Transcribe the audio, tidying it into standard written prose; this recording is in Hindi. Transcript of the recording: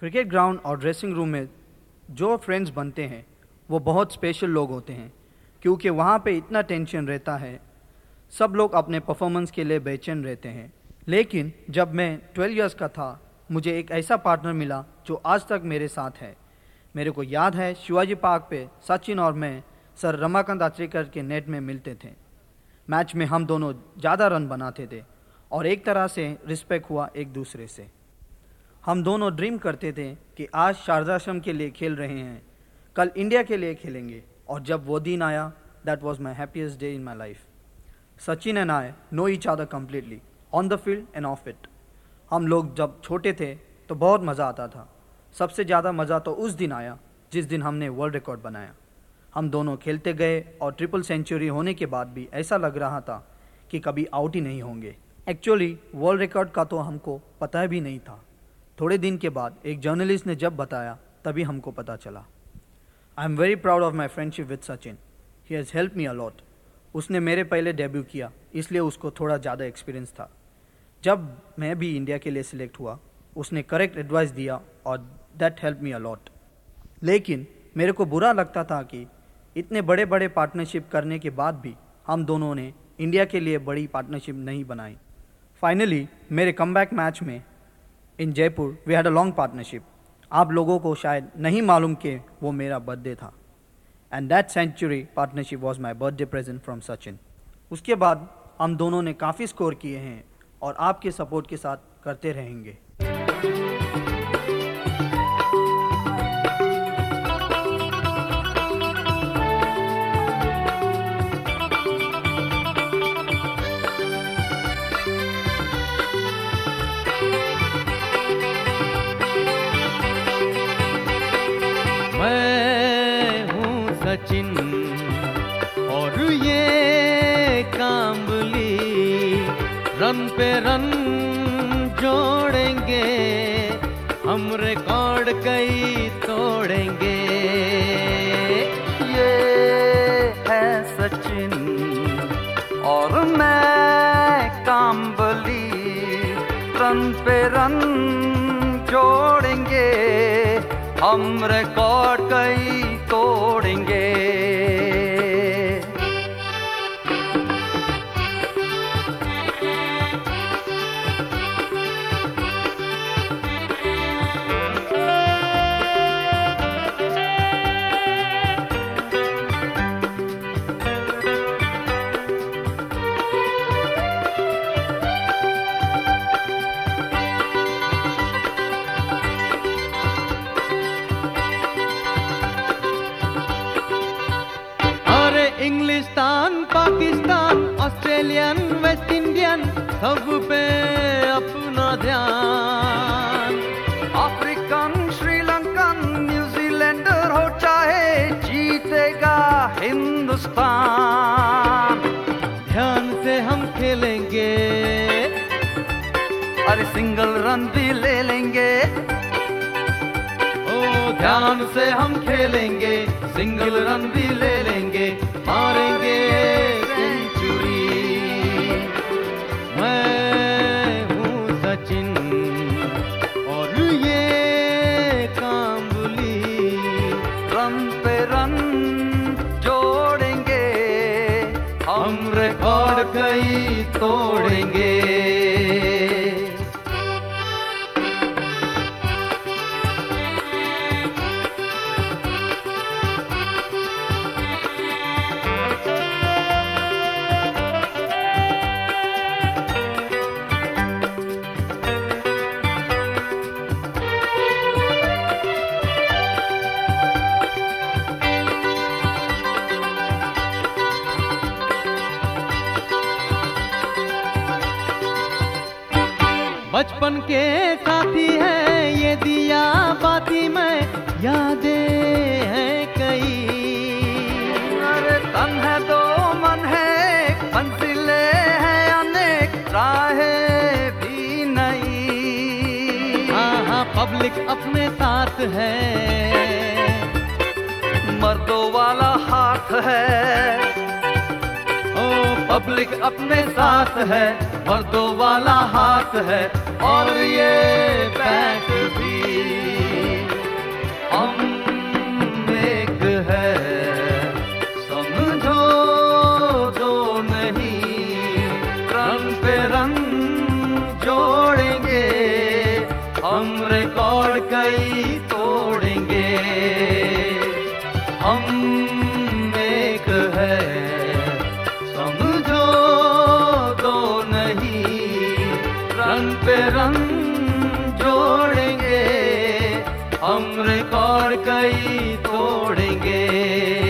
क्रिकेट ग्राउंड और ड्रेसिंग रूम में जो फ्रेंड्स बनते हैं वो बहुत स्पेशल लोग होते हैं, क्योंकि वहाँ पे इतना टेंशन रहता है। सब लोग अपने परफॉर्मेंस के लिए बेचैन रहते हैं। लेकिन जब मैं 12 इयर्स का था, मुझे एक ऐसा पार्टनर मिला जो आज तक मेरे साथ है। मेरे को याद है शिवाजी पार्क पे सचिन और मैं सर रमाकांत आचरेकर के नेट में मिलते थे। मैच में हम दोनों ज़्यादा रन बनाते थे और एक तरह से रिस्पेक्ट हुआ एक दूसरे से। हम दोनों ड्रीम करते थे कि आज शारदाश्रम के लिए खेल रहे हैं, कल इंडिया के लिए खेलेंगे, और जब वो दिन आया, that was my happiest day in my life. Sachin and I know each other completely on the field and off it. हम लोग जब छोटे थे तो बहुत मज़ा आता था। सबसे ज़्यादा मज़ा तो उस दिन आया जिस दिन हमने वर्ल्ड रिकॉर्ड बनाया। हम दोनों खेलते गए और ट्रिपल सेंचुरी होने के बाद भी ऐसा लग रहा था कि कभी आउट ही नहीं होंगे। एक्चुअली वर्ल्ड रिकॉर्ड का तो हमको पता भी नहीं था। थोड़े दिन के बाद एक जर्नलिस्ट ने जब बताया तभी हमको पता चला। I am very proud of my friendship with Sachin. He has help me a lot. उसने मेरे पहले डेब्यू किया, इसलिए उसको थोड़ा ज़्यादा एक्सपीरियंस था। जब मैं भी इंडिया के लिए सिलेक्ट हुआ, उसने करेक्ट एडवाइस दिया और दैट हेल्प मी अलॉट। लेकिन मेरे को बुरा लगता था कि इतने बड़े बड़े पार्टनरशिप करने के बाद भी हम दोनों ने इंडिया के लिए बड़ी पार्टनरशिप नहीं बनाई। फाइनली मेरे कमबैक मैच में in Jaipur we had a long partnership. आप लोगों को शायद नहीं मालूम कि वो मेरा बर्थडे था, and that century partnership was my birthday present from Sachin. उसके बाद हम दोनों ने काफ़ी स्कोर किए हैं और आपके सपोर्ट के साथ करते रहेंगे। मैं हूँ सचिन और ये कांबली, रन पे रन जोड़ेंगे, हम रिकॉर्ड कई तोड़ेंगे। ये है सचिन और मैं कांबली, रन पे रन जोड़ेंगे, हम रिकॉर्ड कई तोड़ेंगे। Inglistan, Pakistan, Australian, West Indian, सब पे अपना ध्यान। अफ्रीकन, श्रीलंकन, न्यूजीलैंडर हो चाहे, जीतेगा हिंदुस्तान। ध्यान से हम खेलेंगे, अरे सिंगल रन भी ले लेंगे। ओ ध्यान से हम खेलेंगे, सिंगल रन भी ले लेंगे, मारेंगे सेंचुरी। मैं हूँ सचिन और ये कांबली, रन पे रन जोड़ेंगे, हम रिकॉर्ड कई तोड़ेंगे। बचपन के साथी हैं ये दिया बाती में, यादें हैं कई। अरे तन है दो मन है, मंजिलें हैं अनेक, राहें भी नई। हाँ हाँ पब्लिक अपने साथ है, मर्दों वाला हाथ है। ओ पब्लिक अपने साथ है, मर्दों वाला हाथ है, और ये बैट भी रिकॉर्ड कई तोड़ेंगे, हम एक है समझो दो नहीं, रंग पे रंग जोड़ेंगे, हम रिकॉर्ड कई तोड़ेंगे।